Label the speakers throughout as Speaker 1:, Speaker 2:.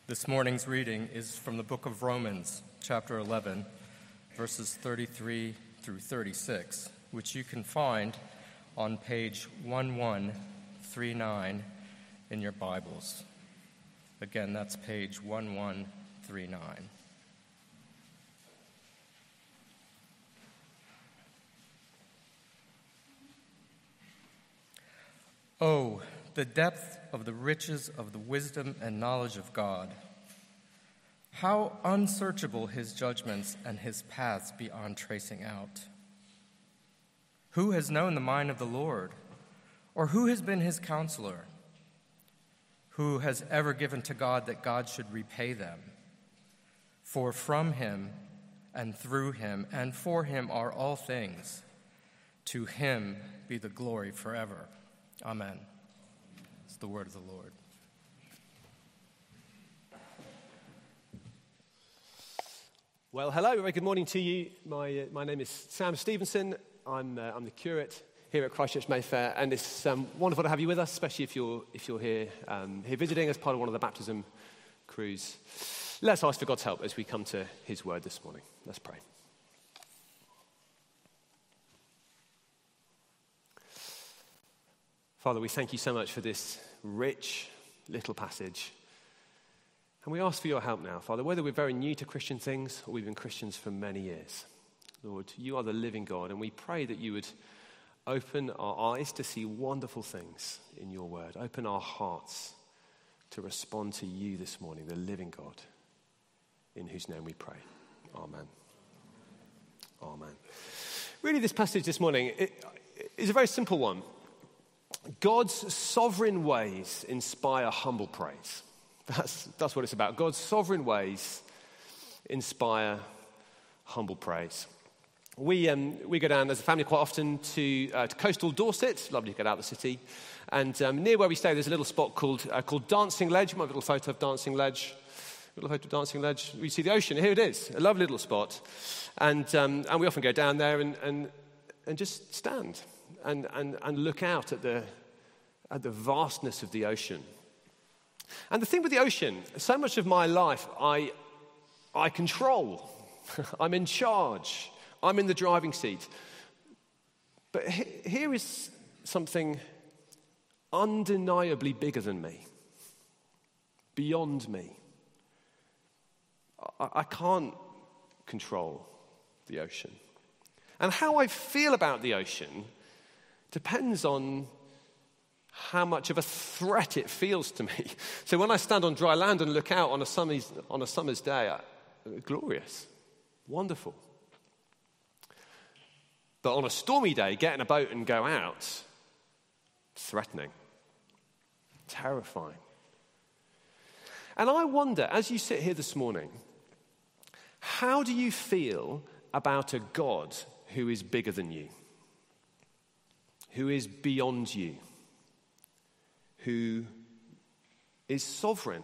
Speaker 1: This morning's reading is from the book of Romans, chapter 11, verses 33 through 36, which you can find on page 1139 in your Bibles. Again, that's page 1139. Oh, the depth of the riches of the wisdom and knowledge of God. How unsearchable his judgments and his paths beyond tracing out. Who has known the mind of the Lord? Or who has been his counselor? Who has ever given to God that God should repay them? For from him and through him and for him are all things. To him be the glory forever. Amen. It's the word of the Lord.
Speaker 2: Well, hello, very good morning to you. My name is Sam Stevenson. I'm the curate here at Christ Church Mayfair, and it's wonderful to have you with us, especially if you're here visiting as part of one of the baptism crews. Let's ask for God's help as we come to His word this morning. Let's pray. Father, we thank you so much for this rich little passage. And we ask for your help now, Father, whether we're very new to Christian things or we've been Christians for many years. Lord, you are the living God, and we pray that you would open our eyes to see wonderful things in your word. Open our hearts to respond to you this morning, the living God, in whose name we pray. Amen. Amen. Really, this passage this morning is a very simple one. God's sovereign ways inspire humble praise. That's what it's about. God's sovereign ways inspire humble praise. We go down as a family quite often to coastal Dorset. It's lovely to get out of the city. And near where we stay, there's a little spot called Dancing Ledge. You might have a little photo of Dancing Ledge. We see the ocean. Here it is, a lovely little spot. And we often go down there and just stand and look out at the vastness of the ocean. And the thing with the ocean, so much of my life I control. I'm in charge. I'm in the driving seat. But here is something undeniably bigger than me, beyond me. I can't control the ocean. And how I feel about the ocean depends on how much of a threat it feels to me. So when I stand on dry land and look out on a summer's day, glorious, wonderful. But on a stormy day, get in a boat and go out, threatening, terrifying. And I wonder, as you sit here this morning, how do you feel about a God who is bigger than you, who is beyond you, who is sovereign?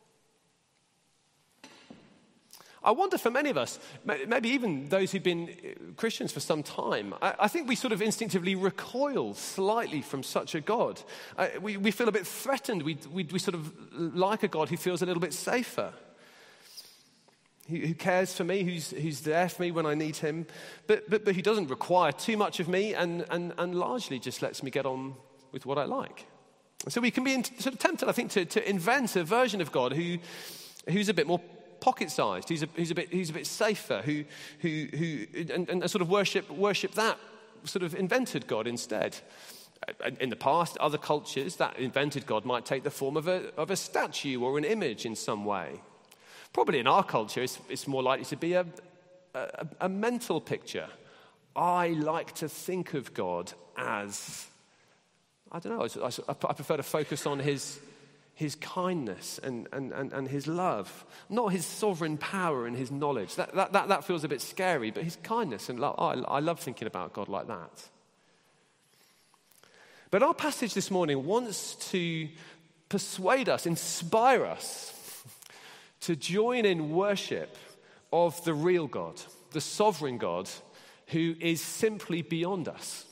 Speaker 2: I wonder for many of us, maybe even those who've been Christians for some time, I think we sort of instinctively recoil slightly from such a God. We feel a bit threatened. We sort of like a God who feels a little bit safer, who cares for me, who's there for me when I need him, but who doesn't require too much of me and largely just lets me get on with what I like. So we can be sort of tempted, I think, to invent a version of God who's a bit more pocket-sized, who's a bit safer, who sort of worship that sort of invented God instead. In the past, other cultures, that invented God might take the form of a statue or an image in some way. Probably in our culture, it's more likely to be a mental picture. I like to think of God as, I don't know, I prefer to focus on his kindness and his love, not his sovereign power and his knowledge. That feels a bit scary, but his kindness and love, I love thinking about God like that. But our passage this morning wants to persuade us, inspire us to join in worship of the real God, the sovereign God, who is simply beyond us.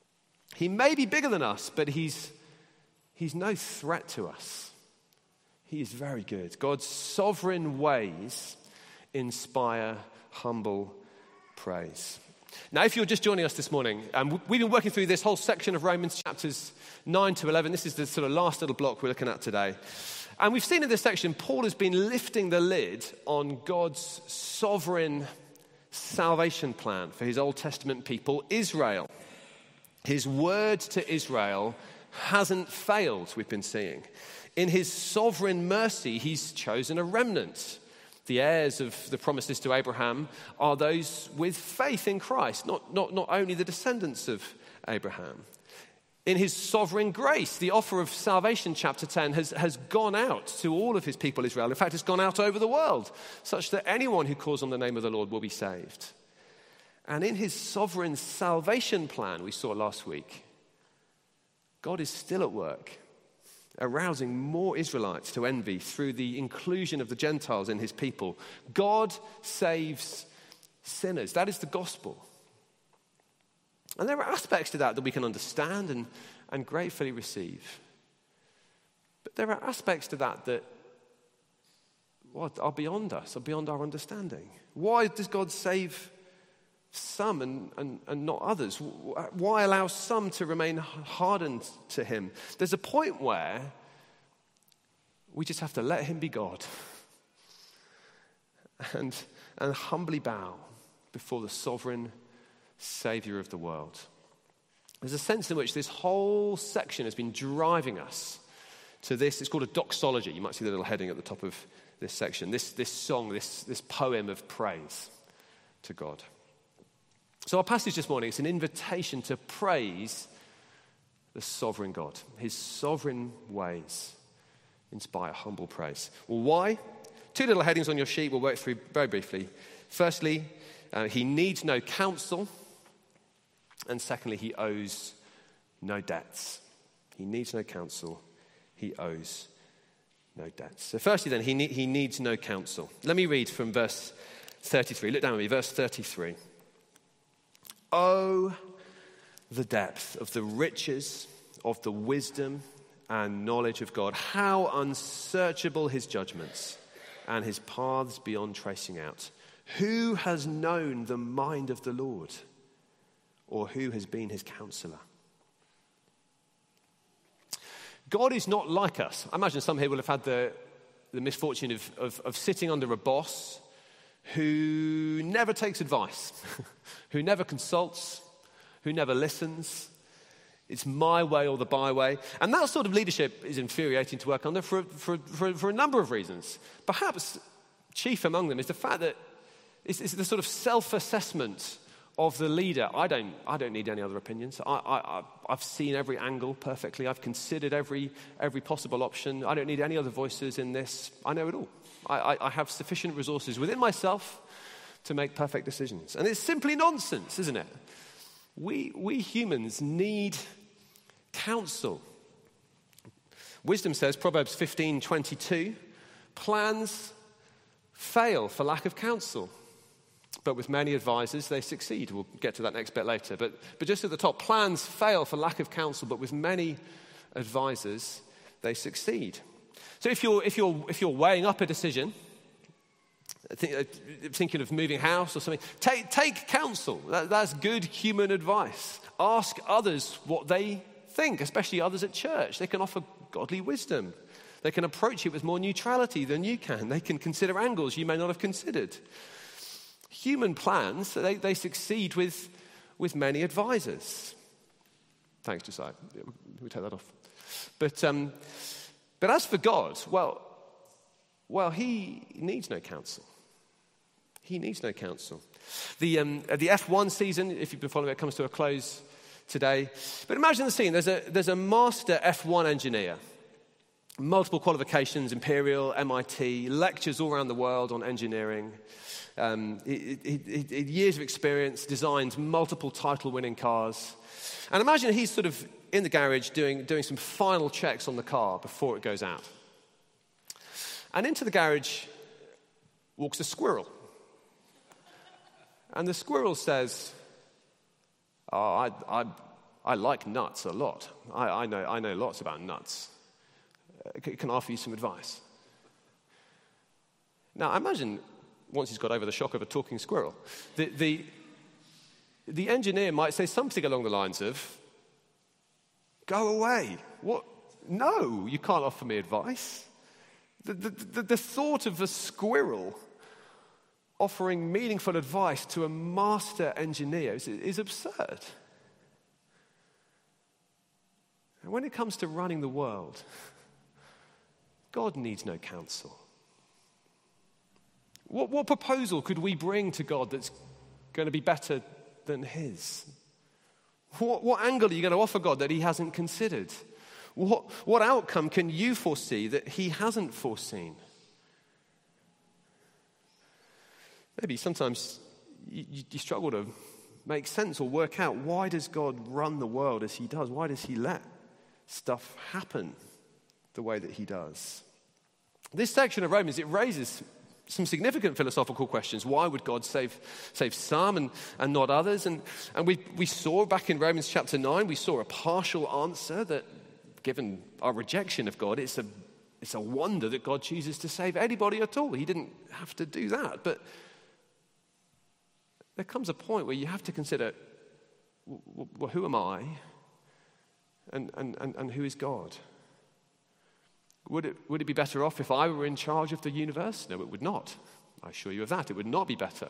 Speaker 2: He may be bigger than us, but he's no threat to us. He is very good. God's sovereign ways inspire humble praise. Now, if you're just joining us this morning, we've been working through this whole section of Romans chapters 9 to 11. This is the sort of last little block we're looking at today. And we've seen in this section, Paul has been lifting the lid on God's sovereign salvation plan for his Old Testament people, Israel. His word to Israel hasn't failed, we've been seeing. In his sovereign mercy, he's chosen a remnant. The heirs of the promises to Abraham are those with faith in Christ, not only the descendants of Abraham. In his sovereign grace, the offer of salvation, chapter 10, has gone out to all of his people Israel. In fact, it's gone out over the world, such that anyone who calls on the name of the Lord will be saved. And in his sovereign salvation plan we saw last week, God is still at work, arousing more Israelites to envy through the inclusion of the Gentiles in his people. God saves sinners. That is the gospel. And there are aspects to that we can understand and gratefully receive. But there are aspects to that are beyond us, are beyond our understanding. Why does God save some and not others? Why allow some to remain hardened to him? There's a point where we just have to let him be God and humbly bow before the sovereign Savior of the world. There's a sense in which this whole section has been driving us to this. It's called a doxology. You might see the little heading at the top of this section. This song, this poem of praise to God. So our passage this morning is an invitation to praise the sovereign God. His sovereign ways inspire humble praise. Well, why? Two little headings on your sheet we'll work through very briefly. Firstly, he needs no counsel. And secondly, he owes no debts. He needs no counsel. He owes no debts. So firstly then, he needs no counsel. Let me read from verse 33. Look down at me, verse 33. Oh, the depth of the riches of the wisdom and knowledge of God. How unsearchable his judgments and his paths beyond tracing out. Who has known the mind of the Lord, or who has been his counselor? God is not like us. I imagine some here will have had the misfortune of sitting under a boss who never takes advice, who never consults, who never listens. It's my way or the byway. And that sort of leadership is infuriating to work under for a number of reasons. Perhaps chief among them is the fact that it's the sort of self-assessment of the leader. I don't need any other opinions. I've seen every angle perfectly. I've considered every possible option. I don't need any other voices in this. I know it all. I have sufficient resources within myself to make perfect decisions. And it's simply nonsense, isn't it? We humans need counsel. Wisdom says, Proverbs 15:22, plans fail for lack of counsel, but with many advisors they succeed. We'll get to that next bit later. But just at the top, plans fail for lack of counsel, but with many advisors they succeed. So if you're weighing up a decision, thinking of moving house or something, take counsel. That's good human advice. Ask others what they think, especially others at church. They can offer godly wisdom. They can approach it with more neutrality than you can. They can consider angles you may not have considered. Human plans, they succeed with many advisors. Thanks, Josiah. We take that off. But as for God, well, he needs no counsel. He needs no counsel. The F1 season, if you've been following it, comes to a close today. But imagine the scene. There's a master F1 engineer. Multiple qualifications, Imperial, MIT, lectures all around the world on engineering. Years of experience, designed multiple title-winning cars. And imagine he's sort of in the garage doing some final checks on the car before it goes out. And into the garage walks a squirrel. And the squirrel says, I like nuts a lot. I know lots about nuts. Can I offer you some advice? Now, I imagine once he's got over the shock of a talking squirrel, the engineer might say something along the lines of, "Go away. What? No, you can't offer me advice." The thought of a squirrel offering meaningful advice to a master engineer is absurd. And when it comes to running the world, God needs no counsel. What proposal could we bring to God that's going to be better than his? What angle are you going to offer God that he hasn't considered? What outcome can you foresee that he hasn't foreseen? Maybe sometimes you struggle to make sense or work out, why does God run the world as he does? Why does he let stuff happen the way that he does? This section of Romans, it raises some significant philosophical questions. Why would God save some and not others? And we saw back in Romans chapter 9, we saw a partial answer that, given our rejection of God, it's a wonder that God chooses to save anybody at all. He didn't have to do that. But there comes a point where you have to consider, well, who am I and who is God? Would it be better off if I were in charge of the universe? No, it would not. I assure you of that. It would not be better.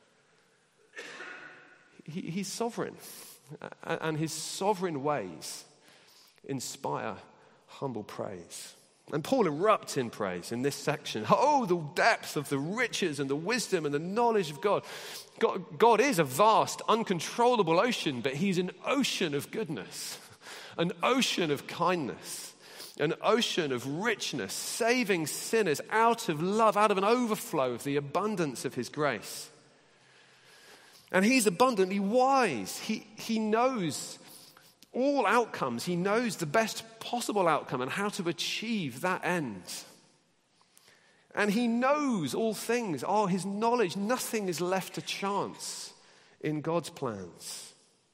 Speaker 2: He's sovereign, and his sovereign ways inspire humble praise. And Paul erupts in praise in this section. Oh, the depth of the riches and the wisdom and the knowledge of God. God is a vast, uncontrollable ocean, but he's an ocean of goodness, an ocean of kindness, an ocean of richness, saving sinners out of love, out of an overflow of the abundance of his grace. And he's abundantly wise. He knows all outcomes. He knows the best possible outcome and how to achieve that end. And he knows all things. Oh, his knowledge, nothing is left to chance in God's plans.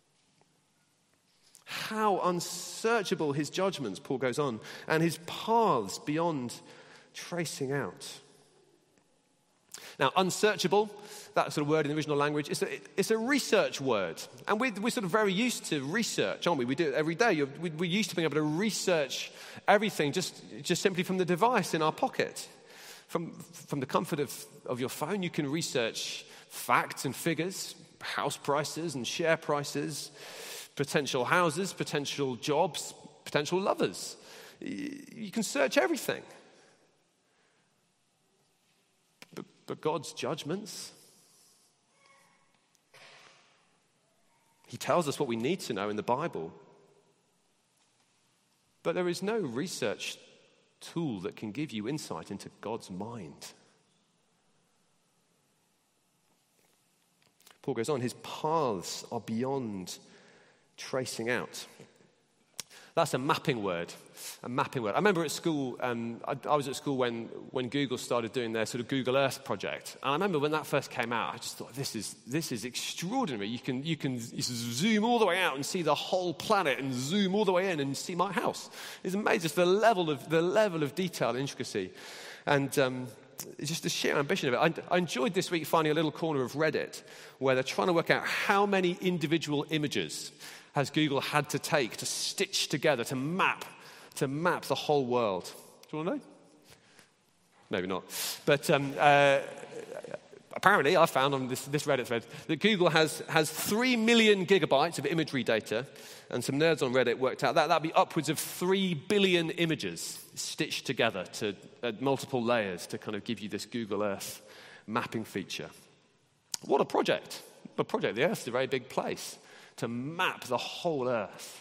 Speaker 2: How unsearchable his judgments, Paul goes on, and his paths beyond tracing out. Now, unsearchable, that sort of word in the original language, it's a research word. And we're sort of very used to research, aren't we? We do it every day. We're used to being able to research everything just simply from the device in our pocket. From the comfort of your phone, you can research facts and figures, house prices and share prices, potential houses, potential jobs, potential lovers. You can search everything. But God's judgments, he tells us what we need to know in the Bible. But there is no research tool that can give you insight into God's mind. Paul goes on, his paths are beyond tracing out. That's a mapping word. I remember at school, I was at school when Google started doing their sort of Google Earth project. And I remember when that first came out, I just thought, this is extraordinary. You can zoom all the way out and see the whole planet and zoom all the way in and see my house. It's amazing, just the level of detail and intricacy. And it's just the sheer ambition of it. I enjoyed this week finding a little corner of Reddit where they're trying to work out how many individual images has Google had to take to stitch together, to map the whole world. Do you want to know? Maybe not. But apparently I found on this Reddit thread that Google has 3 million gigabytes of imagery data, and some nerds on Reddit worked out that'd be upwards of 3 billion images stitched together to multiple layers to kind of give you this Google Earth mapping feature. What a project. The Earth's a very big place to map the whole earth.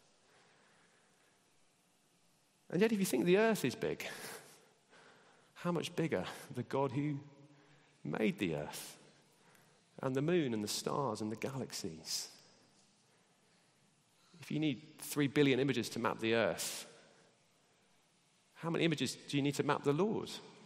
Speaker 2: And yet if you think the earth is big, how much bigger the God who made the earth and the moon and the stars and the galaxies? If you need 3 billion images to map the earth, how many images do you need to map the Lord?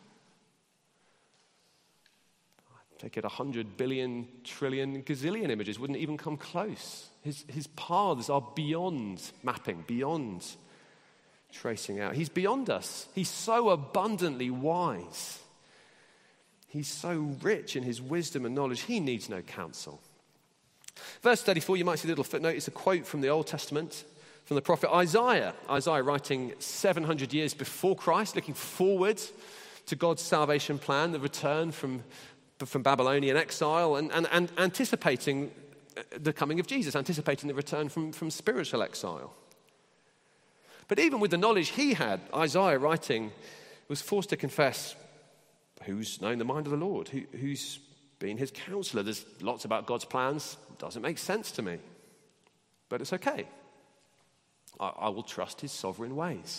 Speaker 2: Take it 100 billion, trillion, gazillion images, wouldn't even come close. His paths are beyond mapping, beyond tracing out. He's beyond us. He's so abundantly wise. He's so rich in his wisdom and knowledge, he needs no counsel. Verse 34, you might see a little footnote. It's a quote from the Old Testament, from the prophet Isaiah. Isaiah writing 700 years before Christ, looking forward to God's salvation plan, the return from Babylonian exile, and anticipating the coming of Jesus, anticipating the return from spiritual exile. But even with the knowledge he had, Isaiah writing was forced to confess, who's known the mind of the Lord? Who's been his counselor? There's lots about God's plans. It doesn't make sense to me. But it's okay. I will trust his sovereign ways.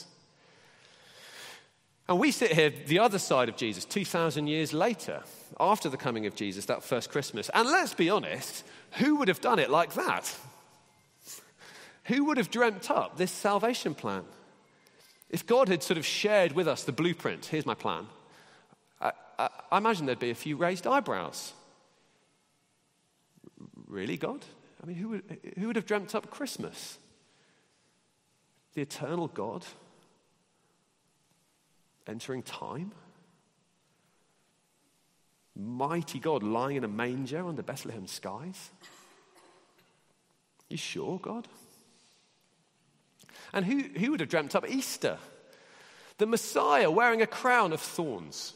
Speaker 2: And we sit here, the other side of Jesus, 2,000 years later, after the coming of Jesus, that first Christmas. And let's be honest, who would have done it like that? Who would have dreamt up this salvation plan? If God had sort of shared with us the blueprint, here's my plan, I imagine there'd be a few raised eyebrows. Really, God? I mean, who would have dreamt up Christmas? The eternal God entering time? Mighty God lying in a manger under Bethlehem skies? You sure, God? And who would have dreamt up Easter? The Messiah wearing a crown of thorns,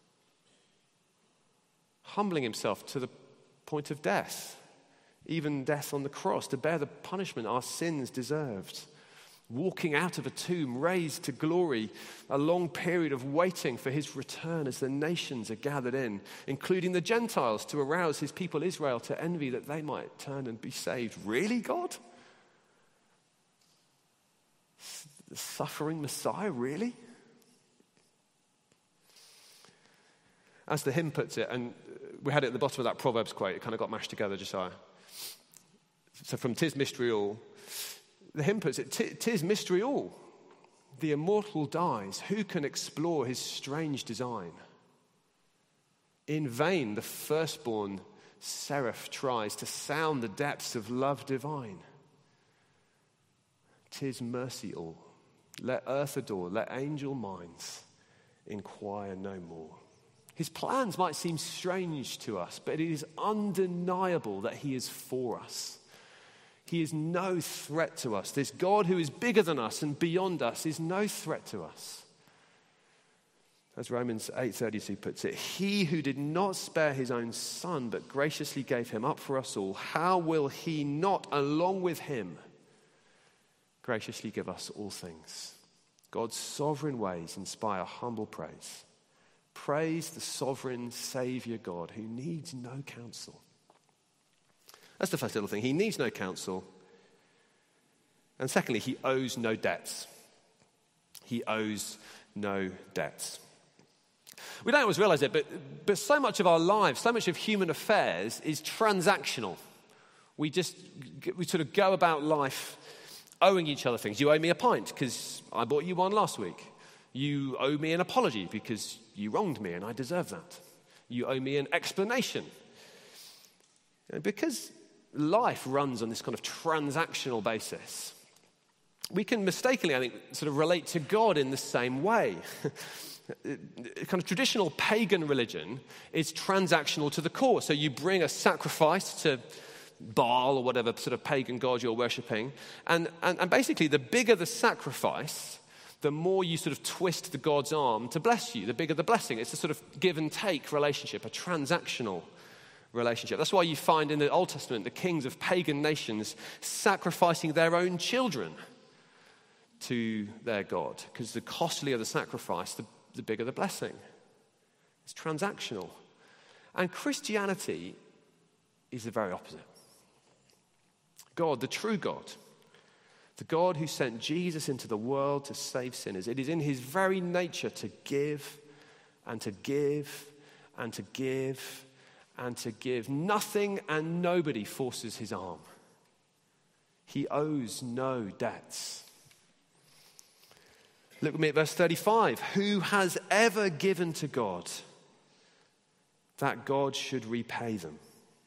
Speaker 2: humbling himself to the point of death, even death on the cross, to bear the punishment our sins deserved. Walking out of a tomb, raised to glory, a long period of waiting for his return as the nations are gathered in, including the Gentiles, to arouse his people Israel to envy that they might turn and be saved. Really, God? The suffering Messiah, really? As the hymn puts it, and we had it at the bottom of that Proverbs quote, it kind of got mashed together, Josiah. So from 'Tis mystery all, the hymn puts it, 'tis mystery all. The immortal dies. Who can explore his strange design? In vain the firstborn seraph tries to sound the depths of love divine. 'Tis mercy all. Let earth adore, let angel minds inquire no more. His plans might seem strange to us, but it is undeniable that he is for us. He is no threat to us. This God who is bigger than us and beyond us is no threat to us. As Romans 8:32 puts it, he who did not spare his own son, but graciously gave him up for us all, how will he not, along with him, graciously give us all things? God's sovereign ways inspire humble praise. Praise the sovereign Savior God who needs no counsel. That's the first little thing. He needs no counsel. And secondly, he owes no debts. He owes no debts. We don't always realize it, but so much of our lives, so much of human affairs is transactional. We sort of go about life owing each other things. You owe me a pint because I bought you one last week. You owe me an apology because you wronged me and I deserve that. You owe me an explanation. Because life runs on this kind of transactional basis, we can mistakenly, I think, sort of relate to God in the same way. Kind of traditional pagan religion is transactional to the core. So you bring a sacrifice to Baal or whatever sort of pagan god you're worshipping, and basically the bigger the sacrifice, the more you sort of twist the god's arm to bless you, the bigger the blessing. It's a sort of give and take relationship, a transactional relationship. That's why you find in the Old Testament the kings of pagan nations sacrificing their own children to their god, because the costlier the sacrifice, the bigger the blessing. It's transactional. And Christianity is the very opposite. God, the true God, the God who sent Jesus into the world to save sinners, it is in his very nature to give and to give and to give and to give. Nothing and nobody forces his arm. He owes no debts. Look with me at verse 35. Who has ever given to God that God should repay them?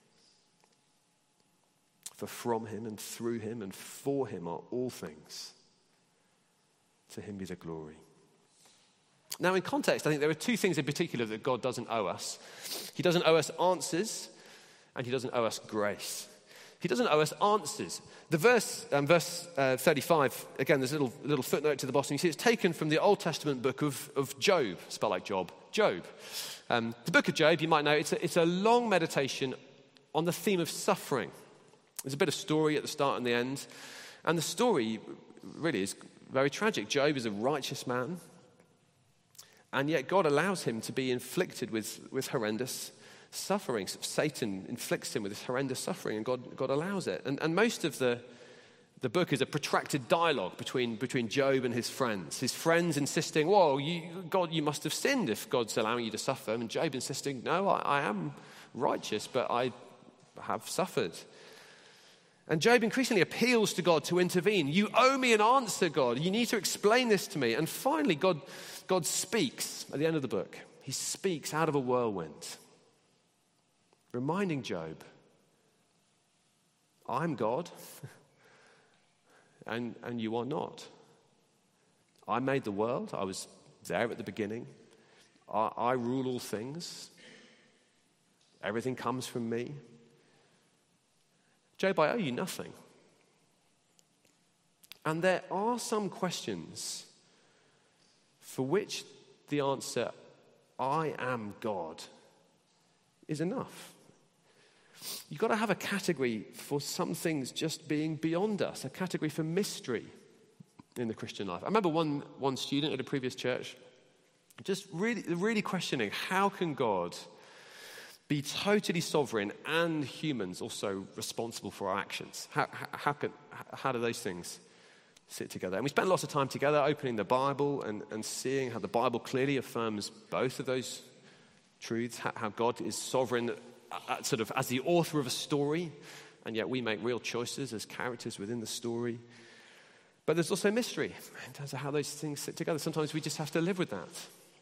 Speaker 2: For from him and through him and for him are all things. To him be the glory. Now, in context, I think there are two things in particular that God doesn't owe us. He doesn't owe us answers, and he doesn't owe us grace. He doesn't owe us answers. The verse 35, again, there's a little footnote to the bottom. You see it's taken from the Old Testament book of Job, spelled like Job, Job. The book of Job, you might know, it's a long meditation on the theme of suffering. There's a bit of story at the start and the end. And the story really is very tragic. Job is a righteous man, and yet God allows him to be inflicted with horrendous suffering. Satan inflicts him with this horrendous suffering, and God allows it. And most of the book is a protracted dialogue between Job and his friends. His friends insisting, well, God, you must have sinned if God's allowing you to suffer. And Job insisting, no, I am righteous, but I have suffered. And Job increasingly appeals to God to intervene. You owe me an answer, God. You need to explain this to me. And finally, God speaks at the end of the book. He speaks out of a whirlwind, reminding Job, I'm God, and you are not. I made the world. I was there at the beginning. I rule all things. Everything comes from me. Job, I owe you nothing. And there are some questions for which the answer, I am God, is enough. You've got to have a category for some things just being beyond us, a category for mystery in the Christian life. I remember one student at a previous church just really questioning, how can God be totally sovereign and humans also responsible for our actions? How do those things sit together? And we spent lots of time together opening the Bible and seeing how the Bible clearly affirms both of those truths, how God is sovereign sort of as the author of a story, and yet we make real choices as characters within the story. But there's also mystery in terms of how those things sit together. Sometimes we just have to live with that.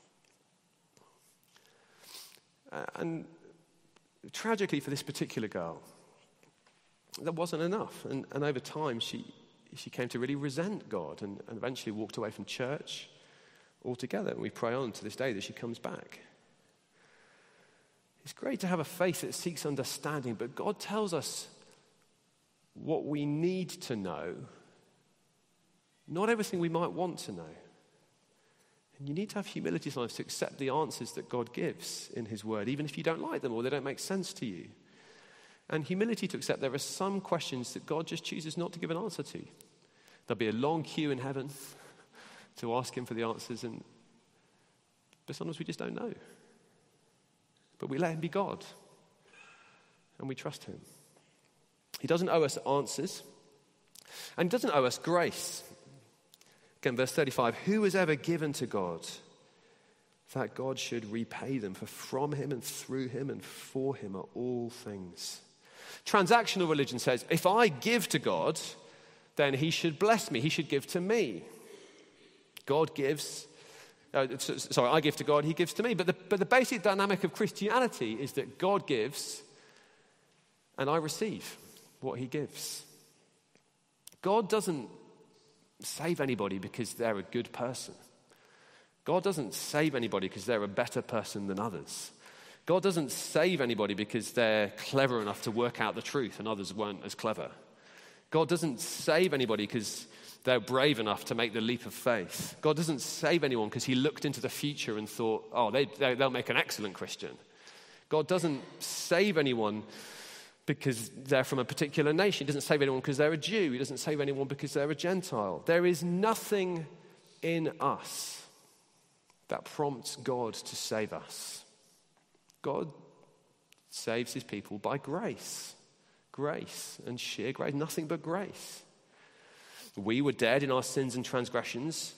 Speaker 2: And tragically for this particular girl, that wasn't enough. And over time, she came to really resent God and eventually walked away from church altogether. And we pray on to this day that she comes back. It's great to have a faith that seeks understanding, but God tells us what we need to know, not everything we might want to know. And you need to have humility sometimes to accept the answers that God gives in his word, even if you don't like them or they don't make sense to you. And humility to accept there are some questions that God just chooses not to give an answer to. There'll be a long queue in heaven to ask him for the answers, but sometimes we just don't know. But we let him be God, and we trust him. He doesn't owe us answers, and he doesn't owe us grace. Again, verse 35, who has ever given to God that God should repay them? For from him and through him and for him are all things. Transactional religion says, if I give to God, then he should bless me. He should give to me. God gives. I give to God, he gives to me. But the basic dynamic of Christianity is that God gives and I receive what he gives. God doesn't save anybody because they're a good person. God doesn't save anybody because they're a better person than others. God doesn't save anybody because they're clever enough to work out the truth and others weren't as clever. God doesn't save anybody because they're brave enough to make the leap of faith. God doesn't save anyone because he looked into the future and thought, oh, they'll make an excellent Christian. God doesn't save anyone because they're from a particular nation. He doesn't save anyone because they're a Jew. He doesn't save anyone because they're a Gentile. There is nothing in us that prompts God to save us. God saves his people by grace. Grace and sheer grace. Nothing but grace. We were dead in our sins and transgressions,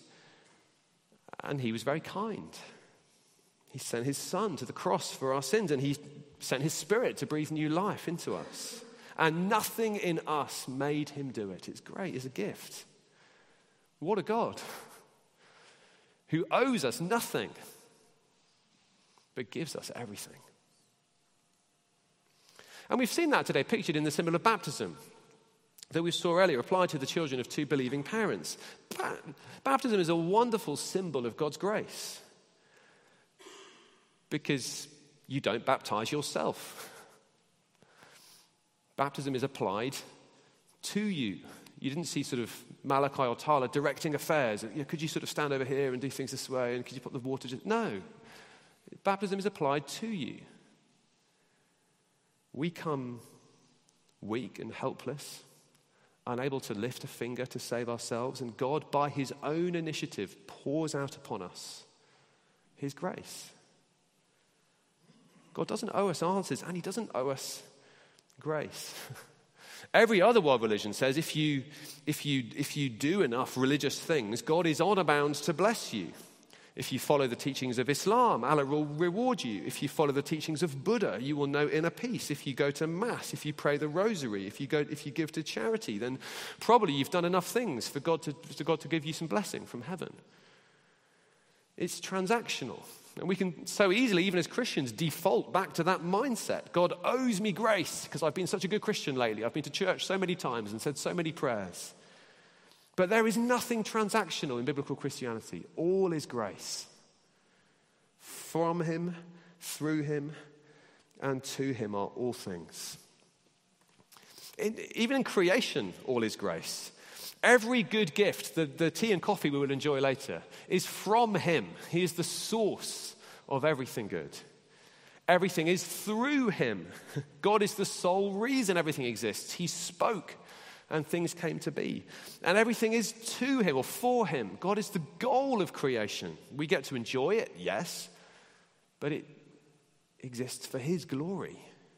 Speaker 2: and he was very kind. He sent his son to the cross for our sins, and he sent his spirit to breathe new life into us. And nothing in us made him do it. It's great. It's a gift. What a God who owes us nothing but gives us everything. And we've seen that today pictured in the symbol of baptism that we saw earlier applied to the children of two believing parents. Baptism is a wonderful symbol of God's grace. because you don't baptize yourself. Baptism is applied to you. You didn't see sort of Malachi or Tala directing affairs. Could you sort of stand over here and do things this way? And could you put the water? No. Baptism is applied to you. We come weak and helpless, unable to lift a finger to save ourselves. And God, by his own initiative, pours out upon us his grace. God doesn't owe us answers, and he doesn't owe us grace. Every other world religion says if you do enough religious things, God is honor bound to bless you. If you follow the teachings of Islam, Allah will reward you. If you follow the teachings of Buddha, you will know inner peace. If you go to Mass, if you pray the Rosary, if you give to charity, then probably you've done enough things for God to give you some blessing from heaven. It's transactional. And we can so easily, even as Christians, default back to that mindset. God owes me grace because I've been such a good Christian lately. I've been to church so many times and said so many prayers. But there is nothing transactional in biblical Christianity. All is grace. From him, through him, and to him are all things. Even in creation, all is grace. Every good gift, the tea and coffee we will enjoy later, is from him. He is the source of everything good. Everything is through him. God is the sole reason everything exists. He spoke and things came to be. And everything is to him or for him. God is the goal of creation. We get to enjoy it, yes, but it exists for his glory.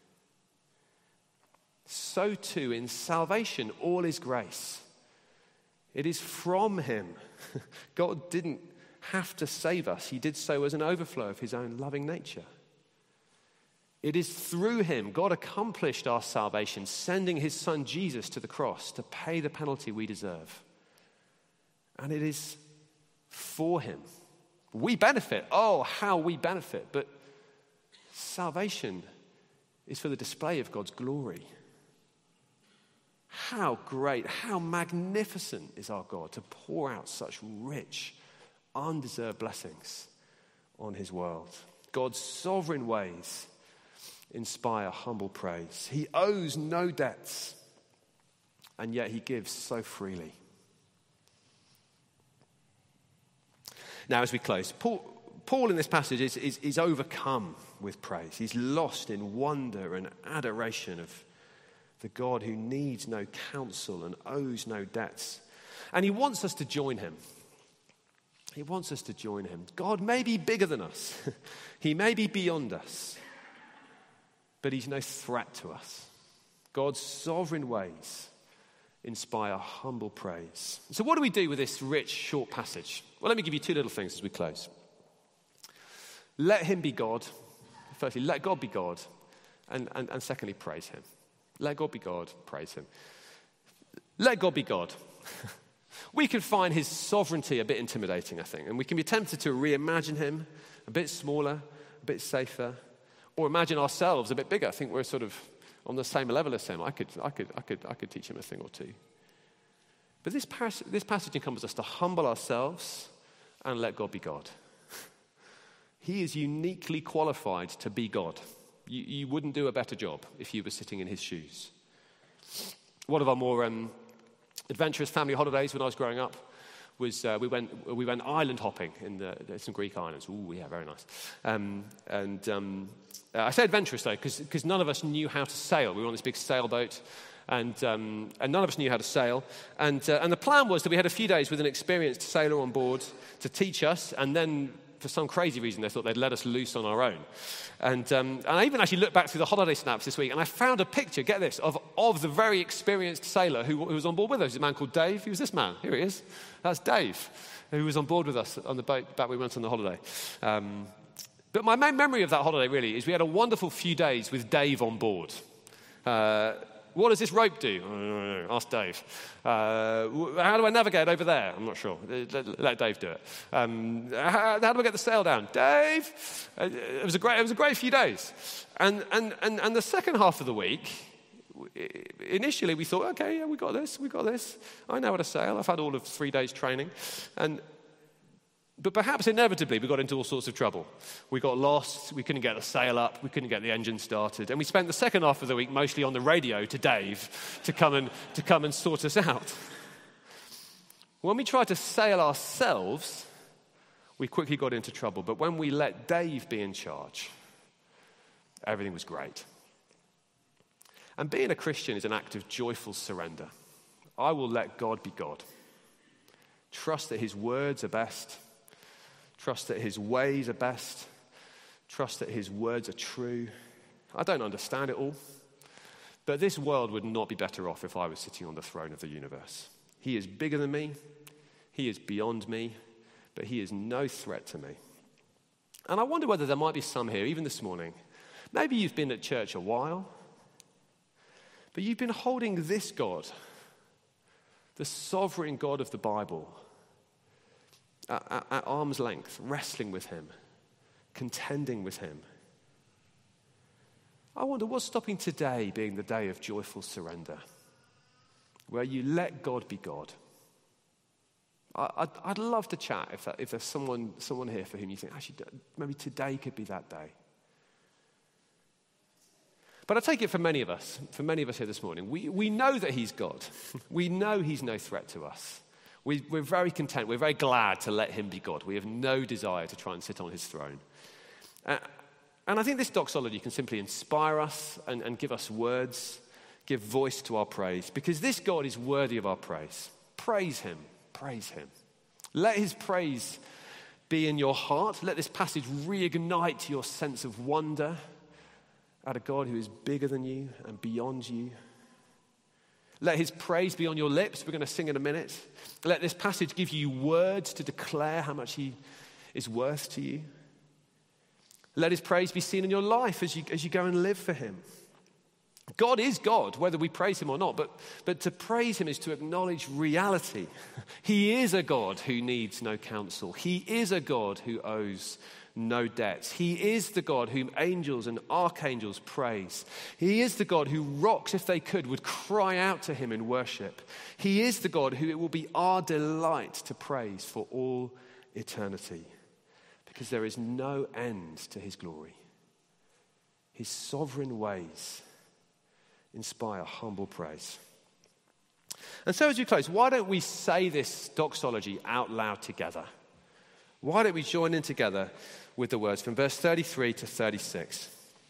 Speaker 2: So too in salvation, all is grace. It is from him. God didn't have to save us. He did so as an overflow of his own loving nature. It is through him God accomplished our salvation, sending his son Jesus to the cross to pay the penalty we deserve. And it is for him. We benefit. Oh, how we benefit. But salvation is for the display of God's glory. How great, how magnificent is our God to pour out such rich, undeserved blessings on his world. God's sovereign ways inspire humble praise. He owes no debts, and yet he gives so freely. Now, as we close, Paul in this passage is overcome with praise. He's lost in wonder and adoration of the God who needs no counsel and owes no debts. And he wants us to join him. He wants us to join him. God may be bigger than us. He may be beyond us. But he's no threat to us. God's sovereign ways inspire humble praise. So what do we do with this rich, short passage? Well, let me give you two little things as we close. Let him be God. Firstly, let God be God. And secondly, praise him. Let God be God, praise him. Let God be God. We can find his sovereignty a bit intimidating, I think. And we can be tempted to reimagine him a bit smaller, a bit safer. Or imagine ourselves a bit bigger. I think we're sort of on the same level as him. I could teach him a thing or two. But this passage encourages us to humble ourselves and let God be God. He is uniquely qualified to be God. You wouldn't do a better job if you were sitting in his shoes. One of our more adventurous family holidays when I was growing up was we went island hopping in some Greek islands. Ooh, yeah, very nice. I say adventurous though because none of us knew how to sail. We were on this big sailboat, and none of us knew how to sail. And the plan was that we had a few days with an experienced sailor on board to teach us, and then for some crazy reason they thought they'd let us loose on our own. And I even actually looked back through the holiday snaps this week, and I found a picture, get this, of the very experienced sailor who was on board with us. A man called Dave. He was this man. Here he is. That's Dave, who was on board with us on the boat back when we went on the holiday. But my main memory of that holiday really is we had a wonderful few days with Dave on board. What does this rope do? Ask Dave. How do I navigate over there? I'm not sure. Let Dave do it. How do I get the sail down? Dave! It was a great few days. And the second half of the week, initially we thought, okay, yeah, we got this. I know how to sail. I've had all of 3 days training. And But perhaps inevitably we got into all sorts of trouble. We got lost, we couldn't get the sail up, we couldn't get the engine started, and we spent the second half of the week mostly on the radio to Dave to come and sort us out. When we tried to sail ourselves, we quickly got into trouble. But when we let Dave be in charge, everything was great. And being a Christian is an act of joyful surrender. I will let God be God. Trust that his words are best. Trust that his ways are best. Trust that his words are true. I don't understand it all, but this world would not be better off if I was sitting on the throne of the universe. He is bigger than me. He is beyond me, but he is no threat to me. And I wonder whether there might be some here, even this morning. Maybe you've been at church a while, but you've been holding this God, the sovereign God of the Bible, at arm's length, wrestling with him, contending with him. I wonder what's stopping today being the day of joyful surrender, where you let God be God. I'd love to chat if there's someone here for whom you think, actually, maybe today could be that day. But I take it for many of us here this morning, we know that he's God. We know he's no threat to us. We're very content, we're very glad to let him be God. We have no desire to try and sit on his throne. And I think this doxology can simply inspire us and give us words, give voice to our praise, because this God is worthy of our praise. Praise him, praise him. Let his praise be in your heart. Let this passage reignite your sense of wonder at a God who is bigger than you and beyond you. Let his praise be on your lips. We're going to sing in a minute. Let this passage give you words to declare how much he is worth to you. Let his praise be seen in your life as you go and live for him. God is God, whether we praise him or not, but to praise him is to acknowledge reality. He is a God who needs no counsel. He is a God who owes no debts. He is the God whom angels and archangels praise. He is the God who rocks, if they could, would cry out to him in worship. He is the God who it will be our delight to praise for all eternity, because there is no end to his glory. His sovereign ways inspire humble praise. And so as we close, why don't we say this doxology out loud together? Why don't we join in together with the words from verse 33 to 36?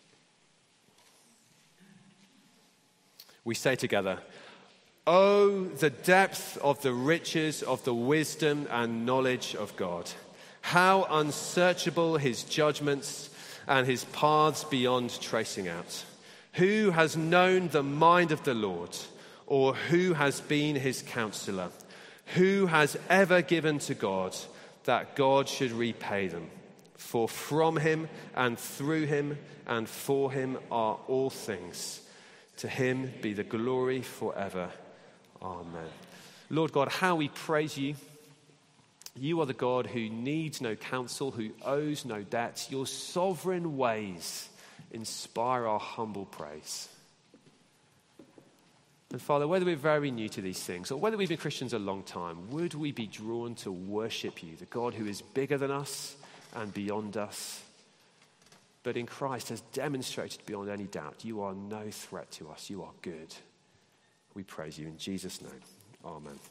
Speaker 2: We say together, "Oh, the depth of the riches of the wisdom and knowledge of God! How unsearchable his judgments and his paths beyond tracing out! Who has known the mind of the Lord, or who has been his counselor? Who has ever given to God that God should repay them? For from him and through him and for him are all things. To him be the glory forever. Amen." Lord God, how we praise you. You are the God who needs no counsel, who owes no debt. Your sovereign ways inspire our humble praise. And Father, whether we're very new to these things or whether we've been Christians a long time, would we be drawn to worship you, the God who is bigger than us and beyond us, but in Christ has demonstrated beyond any doubt, you are no threat to us. You are good. We praise you in Jesus' name. Amen.